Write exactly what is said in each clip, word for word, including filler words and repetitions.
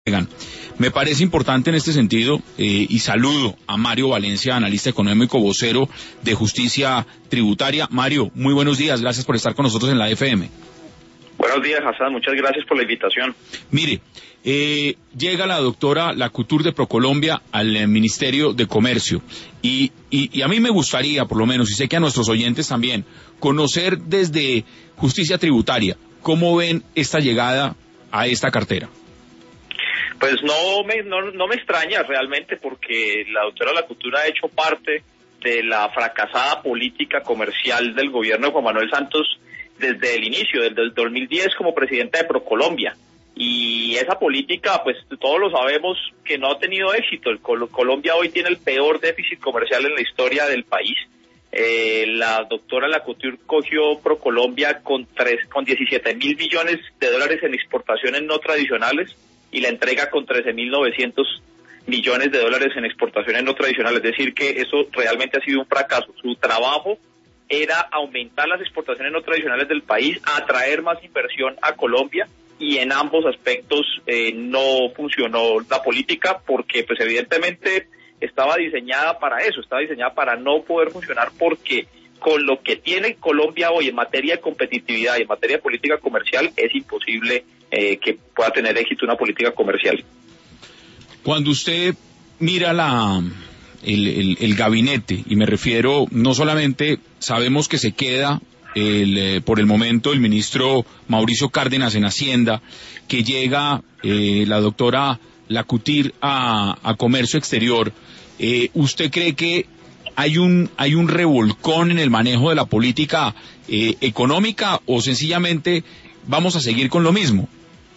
Me parece importante en este sentido, eh, y saludo a Mario Valencia, analista económico, vocero de Justicia Tributaria. Mario, muy buenos días, gracias por estar con nosotros en la F M. Buenos días, Hassan, muchas gracias por la invitación. Mire, eh, llega la doctora Lacouture de Procolombia al eh, Ministerio de Comercio y, y, y a mí me gustaría, por lo menos, y sé que a nuestros oyentes también, conocer desde Justicia Tributaria cómo ven esta llegada a esta cartera. Pues no me, no, no me extraña realmente, porque la doctora Lacouture ha hecho parte de la fracasada política comercial del gobierno de Juan Manuel Santos desde el inicio, desde el dos mil diez como presidenta de Procolombia. Y esa política, pues todos lo sabemos que no ha tenido éxito. El Col- Colombia hoy tiene el peor déficit comercial en la historia del país. Eh, la doctora Lacouture cogió Procolombia con, tres, con diecisiete mil millones de dólares en exportaciones no tradicionales y la entrega con trece mil novecientos millones de dólares en exportaciones no tradicionales. Es decir, que eso realmente ha sido un fracaso. Su trabajo era aumentar las exportaciones no tradicionales del país, atraer más inversión a Colombia, y en ambos aspectos eh, no funcionó la política, porque pues evidentemente estaba diseñada para eso, estaba diseñada para no poder funcionar, porque con lo que tiene Colombia hoy en materia de competitividad y en materia de política comercial es imposible eh, que pueda tener éxito una política comercial. Cuando usted mira la el, el, el gabinete, y me refiero, no solamente sabemos que se queda el, eh, por el momento el ministro Mauricio Cárdenas en Hacienda, que llega eh, la doctora Lacouture a, a Comercio Exterior, eh, ¿usted cree que hay un hay un revolcón en el manejo de la política eh, económica, o sencillamente vamos a seguir con lo mismo?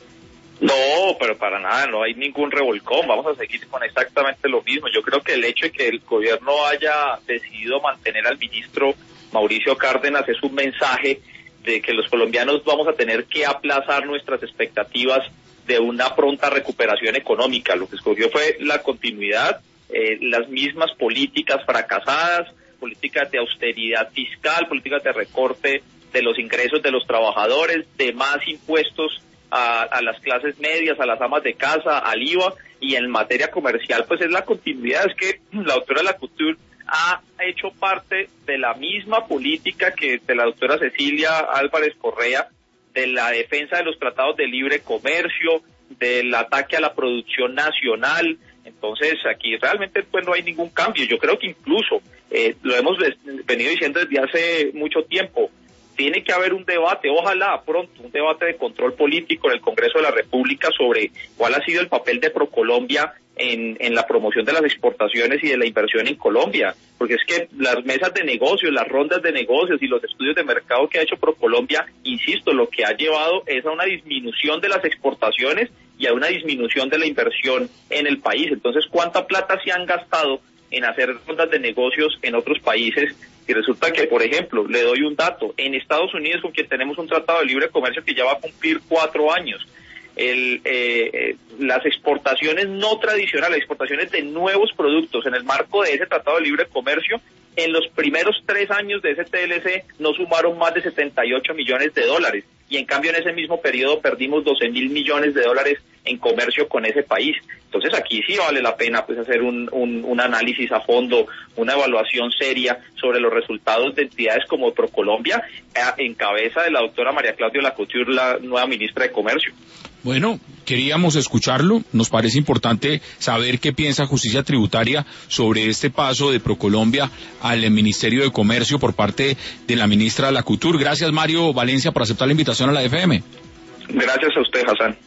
No, pero para nada, no hay ningún revolcón, vamos a seguir con exactamente lo mismo. Yo creo que el hecho de que el gobierno haya decidido mantener al ministro Mauricio Cárdenas es un mensaje de que los colombianos vamos a tener que aplazar nuestras expectativas de una pronta recuperación económica. Lo que escogió fue la continuidad, eh, las mismas políticas fracasadas, políticas de austeridad fiscal, políticas de recorte de los ingresos de los trabajadores, de más impuestos A, a las clases medias, a las amas de casa, al I V A, y en materia comercial pues es la continuidad. Es que la doctora Lacouture ha hecho parte de la misma política que de la doctora Cecilia Álvarez Correa, de la defensa de los tratados de libre comercio, del ataque a la producción nacional. Entonces aquí realmente pues no hay ningún cambio. Yo creo que incluso eh, lo hemos venido diciendo desde hace mucho tiempo, tiene que haber un debate, ojalá pronto, un debate de control político en el Congreso de la República sobre cuál ha sido el papel de Procolombia en, en la promoción de las exportaciones y de la inversión en Colombia, porque es que las mesas de negocios, las rondas de negocios y los estudios de mercado que ha hecho Procolombia, insisto, lo que ha llevado es a una disminución de las exportaciones y a una disminución de la inversión en el país. Entonces, ¿cuánta plata se han gastado en hacer rondas de negocios en otros países? Y resulta que, por ejemplo, le doy un dato, en Estados Unidos, con quien tenemos un tratado de libre comercio que ya va a cumplir cuatro años, el, eh, eh, las exportaciones no tradicionales, exportaciones de nuevos productos en el marco de ese tratado de libre comercio, en los primeros tres años de ese T L C no sumaron más de setenta y ocho millones de dólares, y en cambio en ese mismo periodo perdimos doce mil millones de dólares en comercio con ese país. Entonces aquí sí vale la pena pues hacer un, un, un análisis a fondo, una evaluación seria sobre los resultados de entidades como Procolombia, en cabeza de la doctora María Claudia Lacouture, la nueva ministra de Comercio. Bueno, queríamos escucharlo, nos parece importante saber qué piensa Justicia Tributaria sobre este paso de Procolombia al Ministerio de Comercio por parte de la ministra Lacouture. Gracias, Mario Valencia, por aceptar la invitación a la F M. Gracias a usted, Hassan.